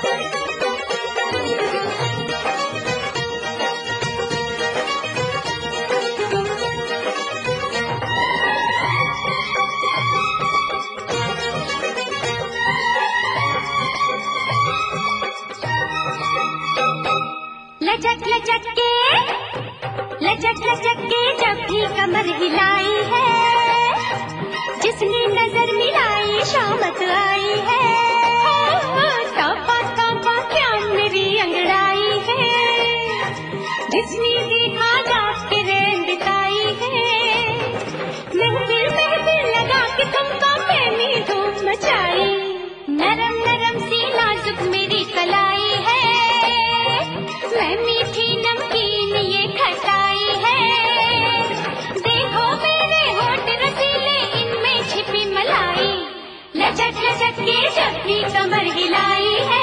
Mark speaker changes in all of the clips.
Speaker 1: लचक लचक के जब भी कमर हिलाई है, जिसने नजर मिलाई शामत आई है। तौबा तौबा क्या मेरी अंगड़ाई है, जिसने देखा जाग के रैन बिताई है। महफिल लगा के तुमको प्रेमी धूम मचाई, नरम नरम सी नाजुक मेरी कलाई है। मैं मीठी नमकीन ये खटाई है, देखो मेरे होठ रसीले इनमें छिपी मलाई। लचक लचक के जब भी कमर हिलाई है।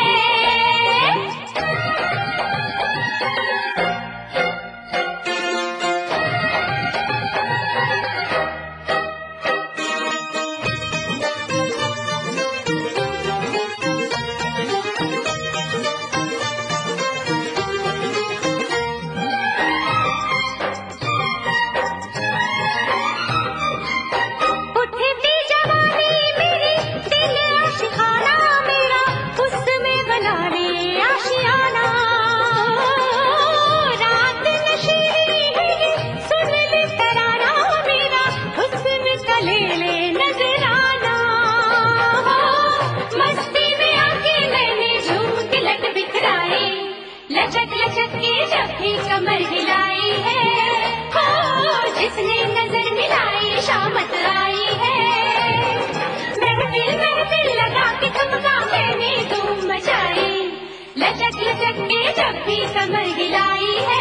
Speaker 1: कमर हिलाई है, हो जिसने नजर मिलाई शामत आई है। महफिल लगा के तुमका मैंने धूम मचाई, लचक लचक के जब भी कमर हिलाई है।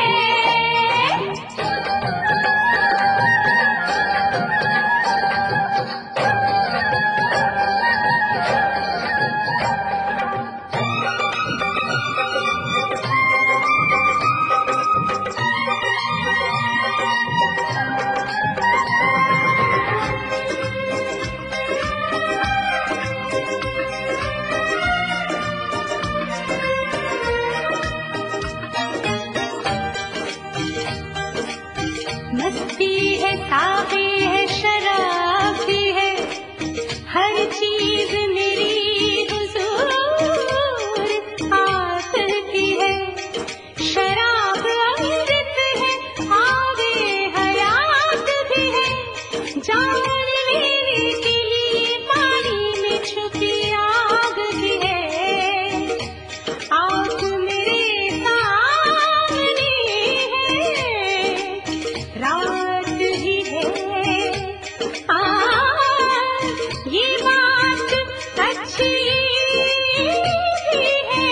Speaker 1: मस्ती है, साबे है, शराब भी है, हर चीज मेरी हुजूर हाथ की है। शराब अमृत है, आगे हयात भी है, जान लेने के लिए पानी में छुपी आग भी है। आग मेरे सामने है, रात ही है। ये बात अच्छी भी है,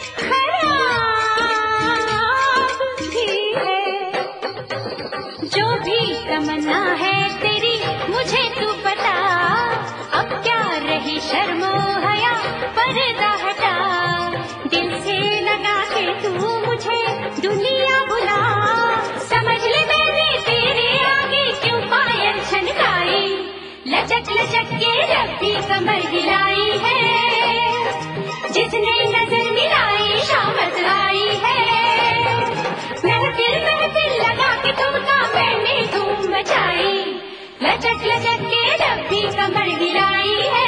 Speaker 1: खराब भी है। जो भी तमन्ना है तेरी मुझे तू बता, अब क्या रही शर्मो हया, पर्दा हटा। दिल से लगा के तू मुझे दुनिया बुला, समझ ले मैंने तेरे आगे क्यों पायल छनकाई। लचक लचक के जब भी कमर हिलाई है, जिसने नजर मिलाई शामत आई है। महफिल लगा के तुमका मैंने धूम मचाई, लचक लचक के जब भी कमर हिलाई है।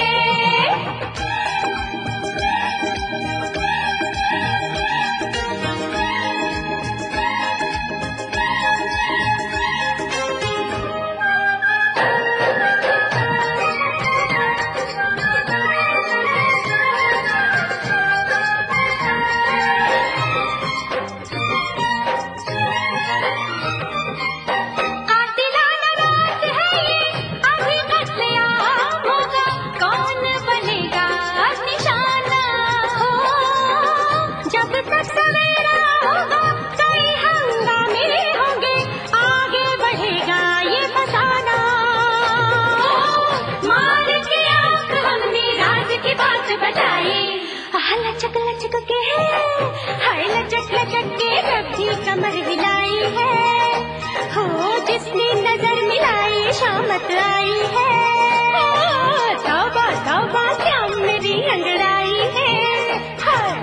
Speaker 1: लचक लचक के हाय, लचक लचक के जब भी कमर हिलाई है, हो जिसने नजर मिलाई शामत आई है। तौबा तौबा क्या मेरी अंगड़ाई है।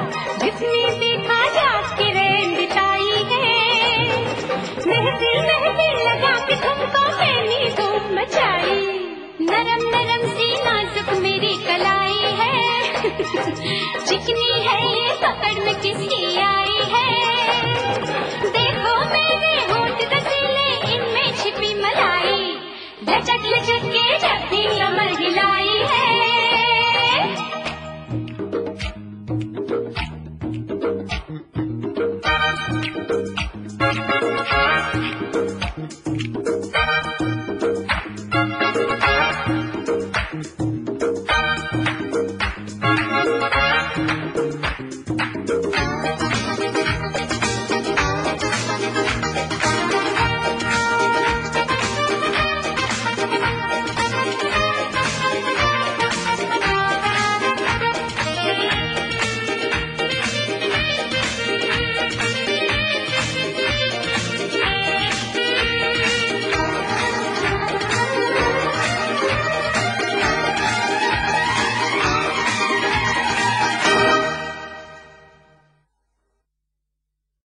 Speaker 1: चिकनी है ये पकड़ में किसकी आई है, देखो मेरे होंठ रसीले, इनमें छिपी मलाई, लचक लचक के जब भी कमर हिलाई